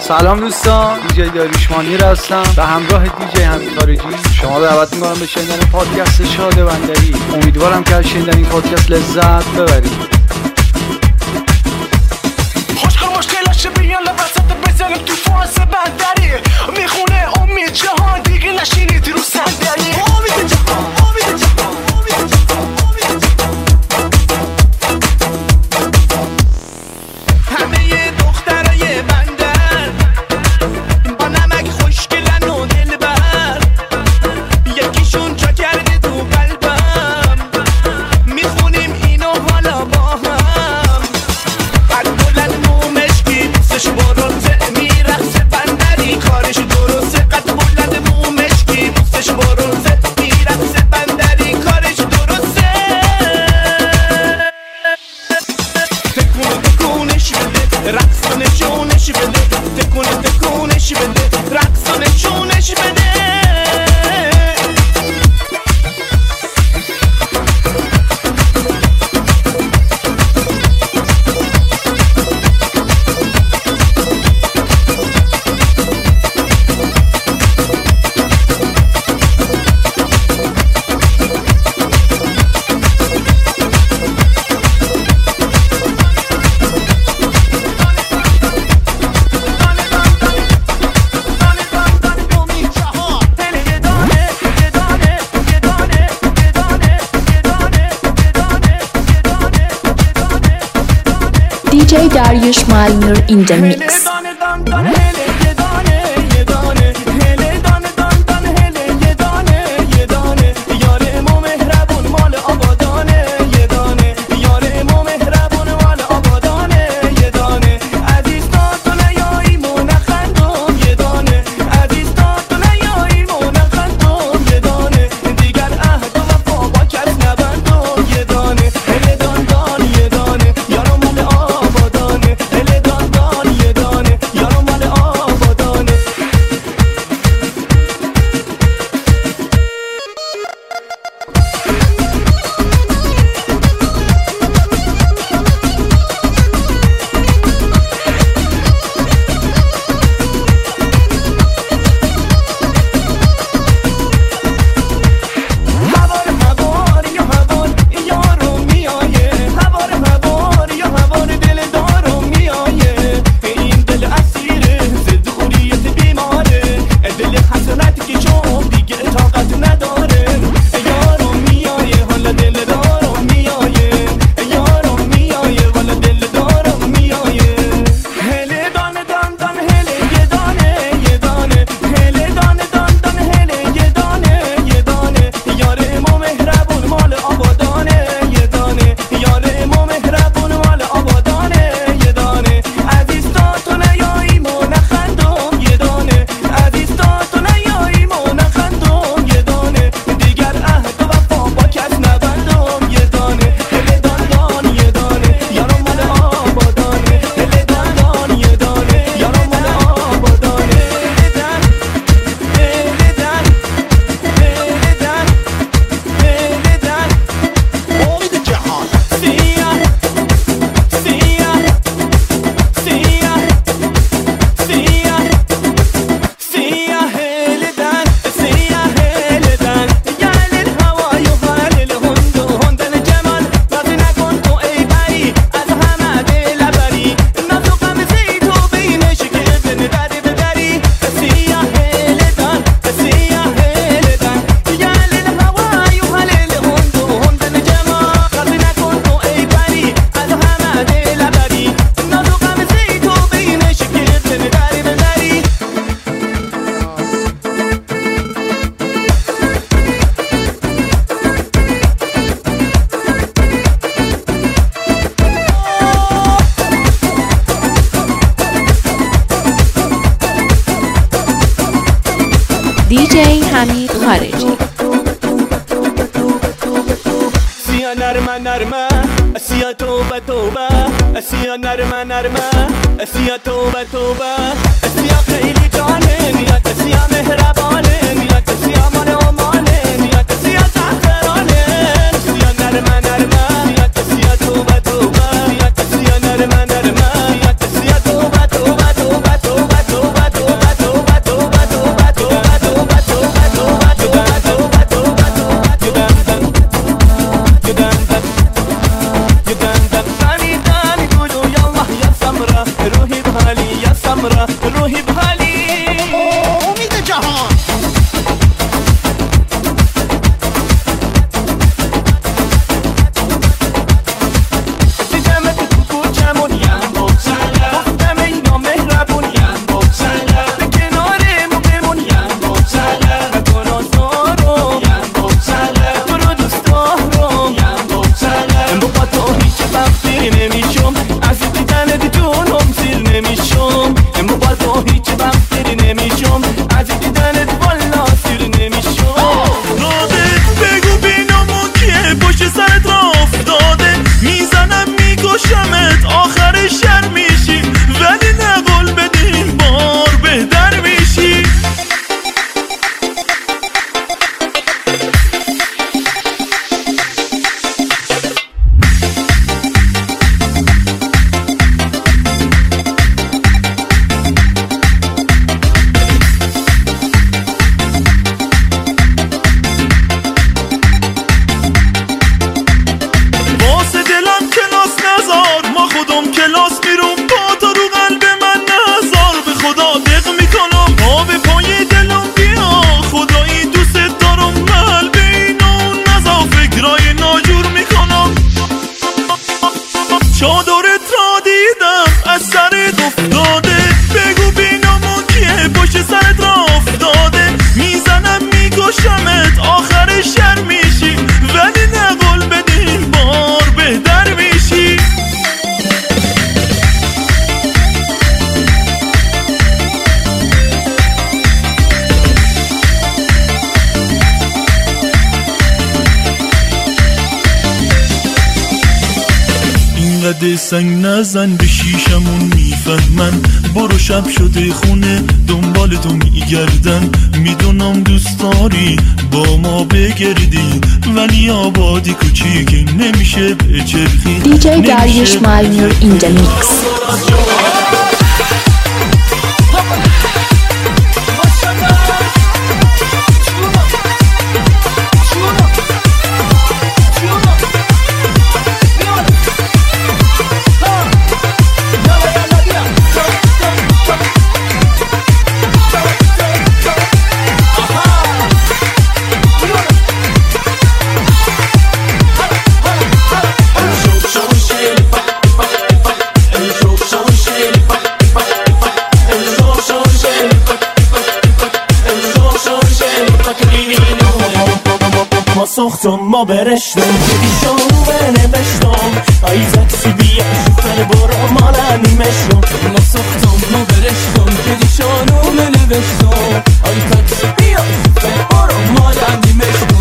سلام دوستان، دیجی داریوش مانیر هستم و همراه دیجی حمید خارجی شما رو دعوت می‌کنم به شنیدن پادکست شاده بندری. امیدوارم که از شنیدن این پادکست لذت ببرید. مشکلش بیان لباسات بزنیم تو فاز بندری میخونه امید جهان دیگه نشینید رو صندلی امید جهان امید جهان امید جهان همه دخترای بندر با نمک خوشگلن و دلبر یکیشون جا کرده تو قلبم میخونیم اینو حالا با هم بعد بلند مومشکی دوستش برونزه میرخصه بندری کارش درسته قد بلند مومشکی دوستش برونزه میرخصه بندری کارش درسته تکونش بده رقص نشونش بده تکونش بده رقص نشونش بده DJ Dariush Malnur in the mix. DJ حمید خارجی. سیا نرمه نرمه سیا توبه توبه سیا نرمه نرمه سیا توبه توبه سیا خیلی جانه نیت سیا مهربانه نیت سیا مال امانه نیت سیا زعفرانه سیا نرمه نرمه نیت سیا توبه توبه نیت سیا نرمه نرمه نیت سیا توبه توبه توبه توبه توبه سرت افتاده بگو بینامون کیه پشت سرت را افتاده میزنم میکشمت آخر شر میشی ولی نقل بدین بار بهتر میشی اینقدر سنگ نزن به شیشمون میفهمن برو شب شده خونه دنبال تو میگردن میدونم دوست داری با ما بگردی ولی آبادی کوچیک نمیشه بچرخی DJ Dariush Malnur in the mix. ساختم ما برشتم بدی شانو بنوشتم ای تاکسی بیا شفر برو مالا نیمشتم ما ساختم ما برشتم بدی شانو بنوشتم ای تاکسی بیا شفر برو مالا نیمشتم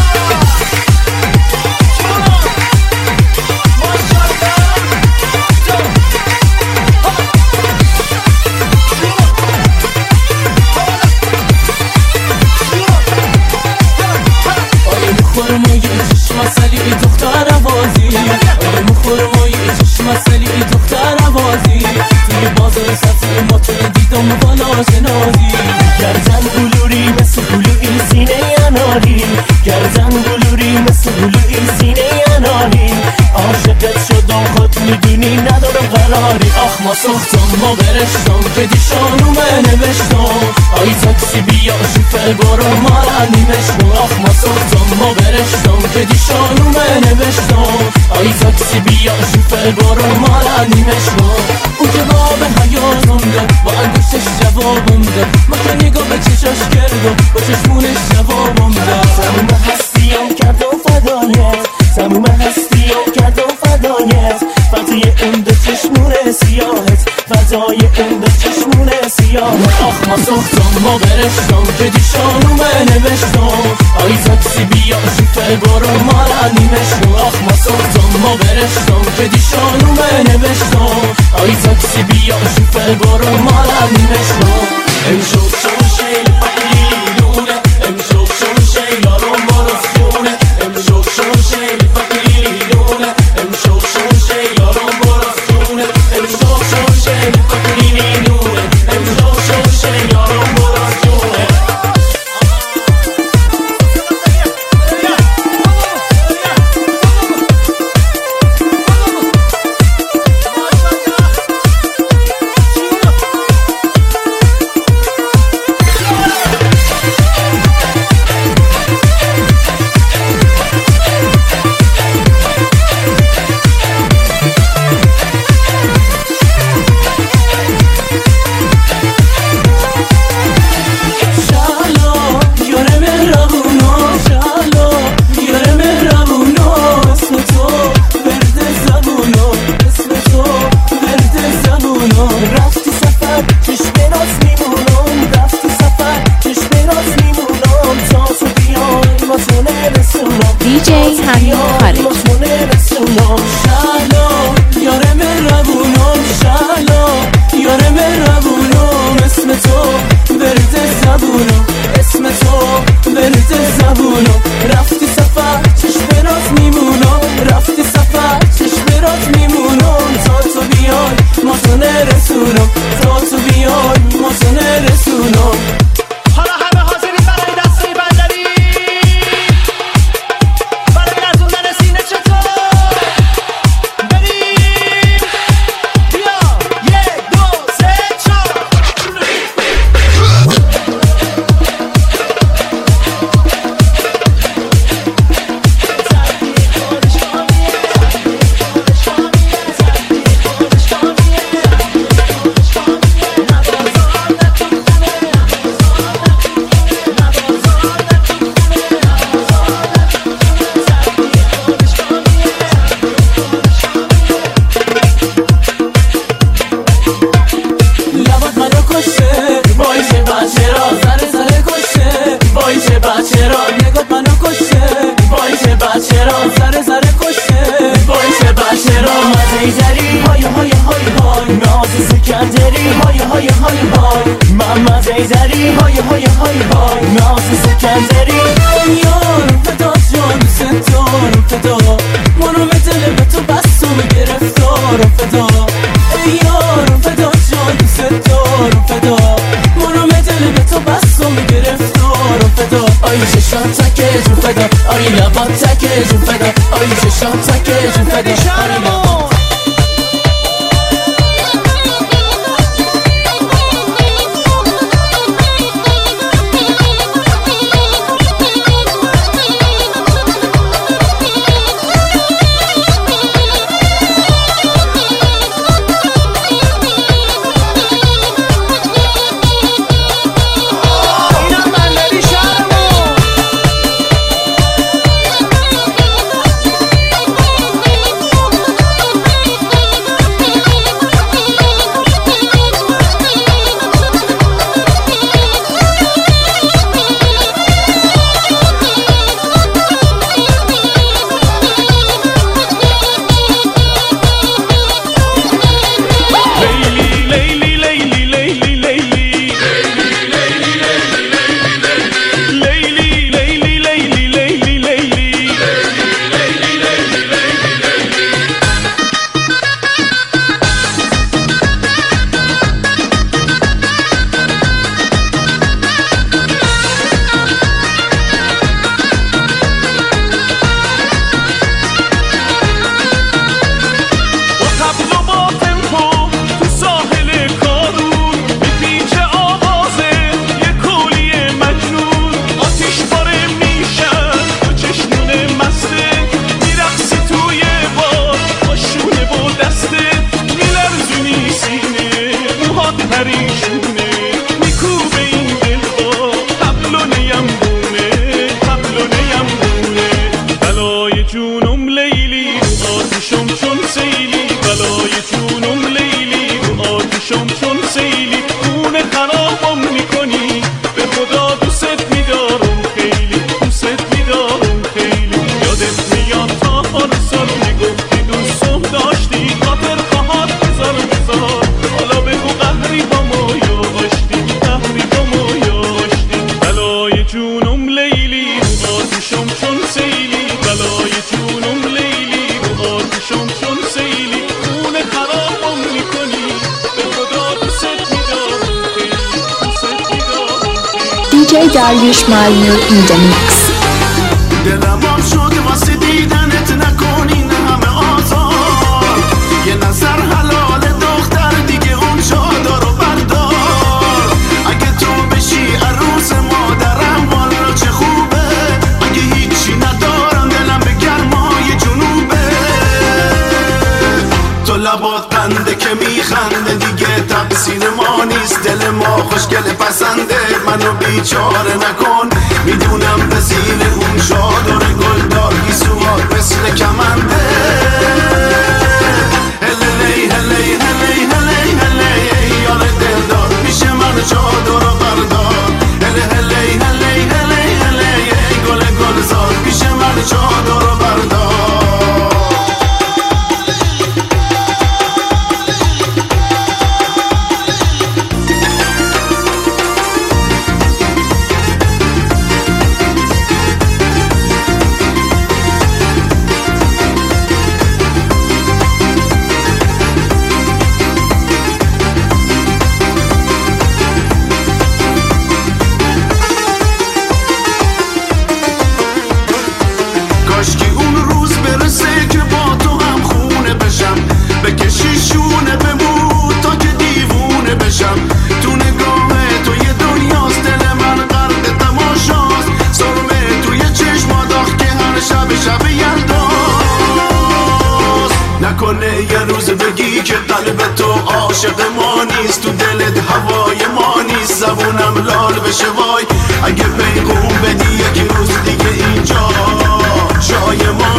مسئله دختر عوازی توی بازار سبزی ما تو دیدم بالا شنازی گردن بلوری مثل بلوی سینه اناری گردن بلوری مثل بلوی سینه اناری عاشقت شدم خود میدونی ندارم قراری آخ ما ساختم ما برشتم که دیشانو نوشتم ای تاکسی بیا شفر برو مالا نیمشتم آخ ما ساختم ما برشتم که دیشانو نوشتم ای تاکسی بیا شفر برو مالا نیمشتم اون جواب حیاتم ده با انگشتش جوابم ده ما که نگاه به چشاش کردم با چشمونش جوابم ده تموم هستیم کردم فدایت تموم هستیم کردم فدایت فدای اون دو چشمون سیاهت فدای اون دو چشمون سیاهت آخ ما ساختم ما برشتم که دیشانو نوشتم ای تاکسی بیا شفر برو مالا نیمشتم آخ ما ساختم ما برشتم که دیشانو نوشتم ای تاکسی بیا شفر برو مالا نیمشتم امشب شون شیل فقیلونه امشب شون شیل یارم برسونه امشب شون شیل فقیلونه امشب شون شیل یارم برسونه امشب شون شیل فقیلونه امشب شون شیل یارم برسونه سکندری های های های های محمد ایدری های های های های ناز سکندری یارم فدا جان ستارم فدا منو به دل به تو بستم گرفتارم فدا یارم فدا جان ستارم فدا منو به دل به تو بستم گرفتارم فدا آی چشم تکه جون فدا آی لبات تکه جون فدا آی چشم تکه جون فدا آی لبات DJ Dariush Malnur in the mix. دلمام شد واسه دیدنت نکنین همه آزار یه نظر حلال دختر دیگه اون چادر رو بردار اگه تو بشی عروس مادرم والا چه خوبه اگه هیچی ندارم دلم به گرمای جنوبه تو لبات قنده که میخنده دیگه تقصیر ما نیست دل ما خوشگل پسنده منو بیچاره نکن میدونم به زیر اون چادر گلدار گیسوات مثل کمنده هلی هلی هلی هلی هلی یار دلدار پیش من چادر رو بردار هلی هلی هلی هلی هلی گل گلزار پیش من چادر رو بردار نکنه یه روز بگی که قلب تو عاشق ما نیست تو دلت هوای ما نیست زبونم لال بشه وای اگه پیغون بدی یکی روز دیگه اینجا جای ما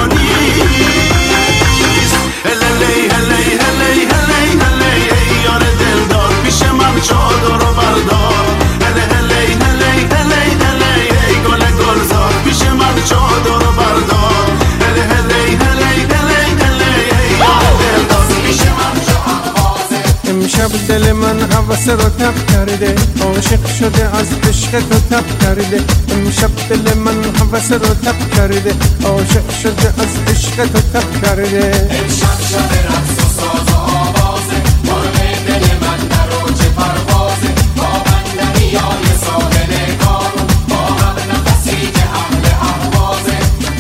نیست هلی هلی هلی هلی هلی یار دلدار پیش من چادر رو بردار هلی هلی هلی هلی هلی گل گلزار پیش من چادر رو بردار هلی هلی هلی هلی هلی امشب دل من هوس رو تب کرده عاشق شده از عشق تو تب کرده امشب دل من هوس رو تب کرده عاشق شده از عشق تو تب کرده امشب شب رقص و ساز و آوازه مرغ دل من در اوج پروازه با بندریای ساحل کارون با هم نفسی که اهل اهوازه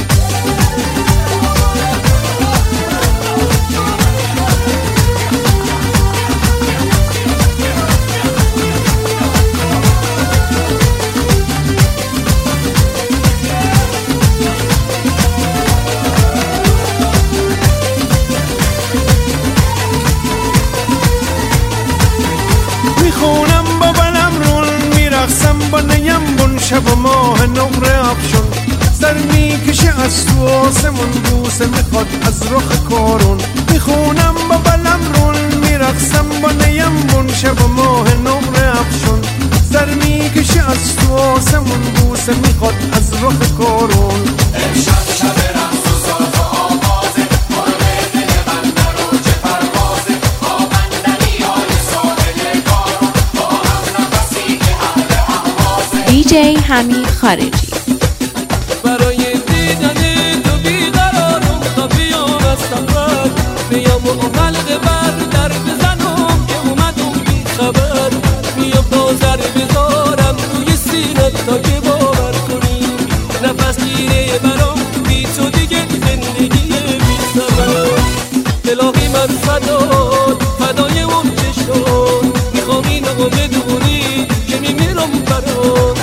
میخونم با بلم رون میرقصم با نیم بون شب و ماه نقره افشون سر میکشه از تو آسمون بوسه میخواد از رخ کارون میخونم با بلم رون میرقصم با نیم بون شب و ماه نقره افشون سر میکشه از تو آسمون بوسه میخواد از رخ کارون امشب شب رقص و ساز و آوازه مرغ دل من در اوج پروازه با بندریای ساحل کارون با هم نفسی که اهل اهوازه دیجی حمید خارجی. برای دیدن تو بیقرارم تا بیام از سفر بیام و حلقه بر در بزنم که اومدم بی خبر میام تا زر بذارم توی سینت تا که باور کنی نفس گیره برام بی تو دیگه زندگی بی سبب الهی من فدای اون چشم میخوام اینو بدونی که میمیرم برات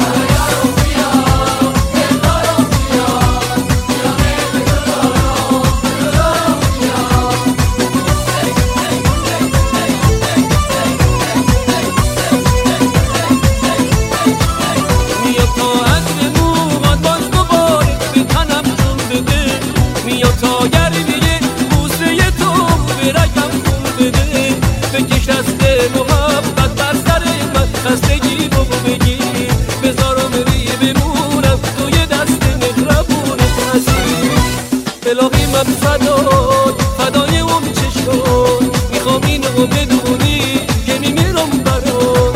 تا گردیه بوسه تو برگم خون بده بکش دست محبت بر سر من خستگی بگو بگی بذارم بری بمونم توی دست مهربونت هستی الهی من فدای اون چشم میخوام اینو بدونی که میمیرم برات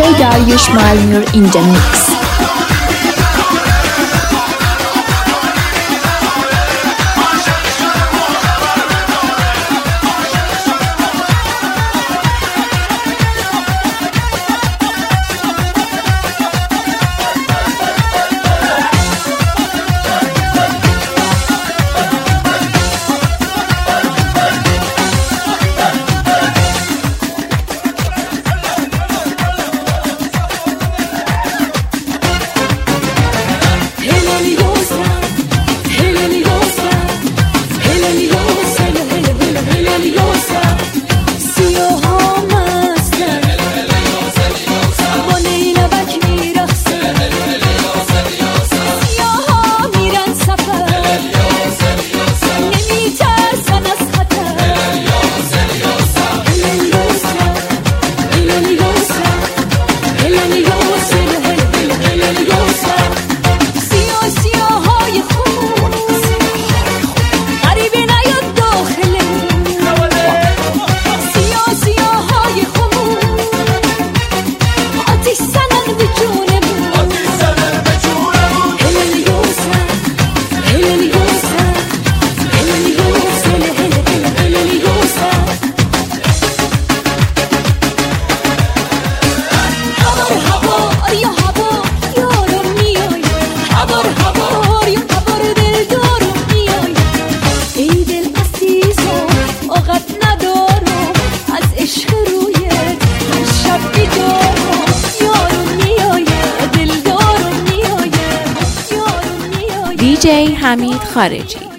Dariush Malmur in the mix. DJ حمید خارجی.